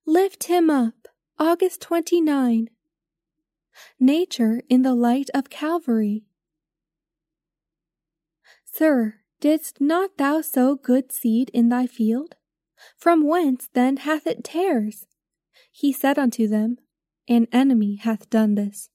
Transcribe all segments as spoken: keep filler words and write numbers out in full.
Lift him up. August twenty-ninth. Nature in the light of Calvary. Sir, didst not thou sow good seed in thy field? From whence then hath it tares? He said unto them, An enemy hath done this.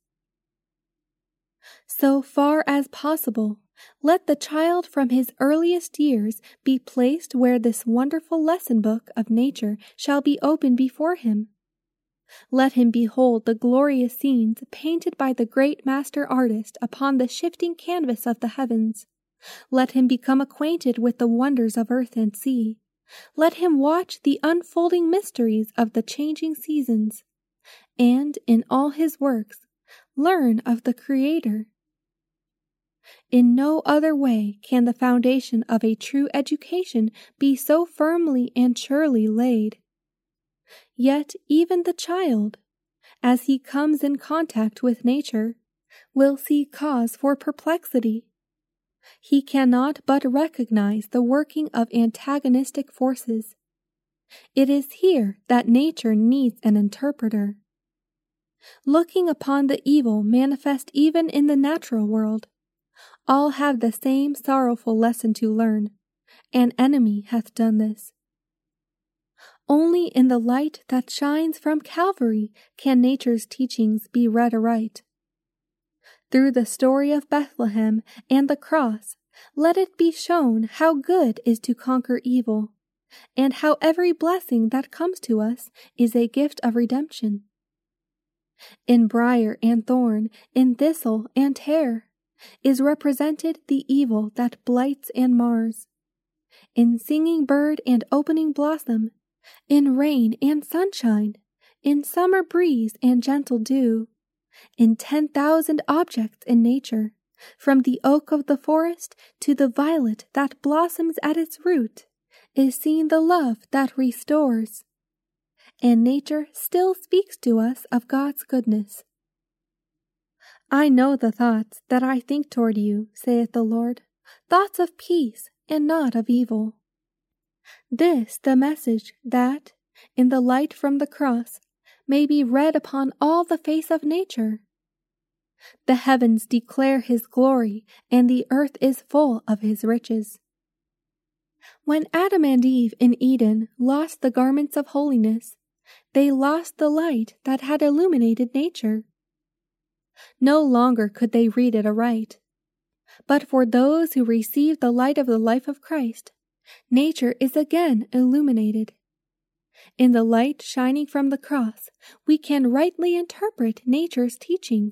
So far as possible, let the child from his earliest years be placed where this wonderful lesson book of nature shall be open before him. Let him behold the glorious scenes painted by the great master artist upon the shifting canvas of the heavens. Let him become acquainted with the wonders of earth and sea. Let him watch the unfolding mysteries of the changing seasons, and in all his works learn of the Creator. In no other way can the foundation of a true education be so firmly and surely laid. Yet even the child, as he comes in contact with nature, will see cause for perplexity. He cannot but recognize the working of antagonistic forces. It is here that nature needs an interpreter. Looking upon the evil manifest even in the natural world, all have the same sorrowful lesson to learn. An enemy hath done this. Only in the light that shines from Calvary can nature's teachings be read aright. Through the story of Bethlehem and the cross, let it be shown how good is to conquer evil, and how every blessing that comes to us is a gift of redemption. In briar and thorn, in thistle and tare, is represented the evil that blights and mars. In singing bird and opening blossom, in rain and sunshine, in summer breeze and gentle dew, in ten thousand objects in nature, from the oak of the forest to the violet that blossoms at its root, is seen the love that restores. And nature still speaks to us of God's goodness. I know the thoughts that I think toward you, saith the Lord, thoughts of peace and not of evil. This the message that, in the light from the cross, may be read upon all the face of nature. The heavens declare his glory, and the earth is full of his riches. When Adam and Eve in Eden lost the garments of holiness, they lost the light that had illuminated nature. No longer could they read it aright. But for those who receive the light of the life of Christ, nature is again illuminated. In the light shining from the cross, we can rightly interpret nature's teaching.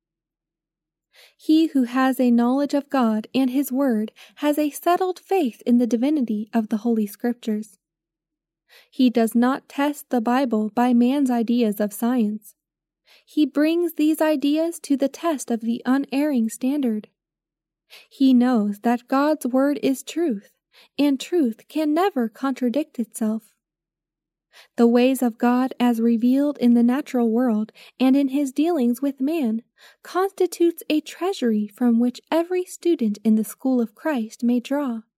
He who has a knowledge of God and His Word has a settled faith in the divinity of the Holy Scriptures. He does not test the Bible by man's ideas of science. He brings these ideas to the test of the unerring standard. He knows that God's Word is truth, and truth can never contradict itself. The ways of God as revealed in the natural world and in His dealings with man constitutes a treasury from which every student in the school of Christ may draw.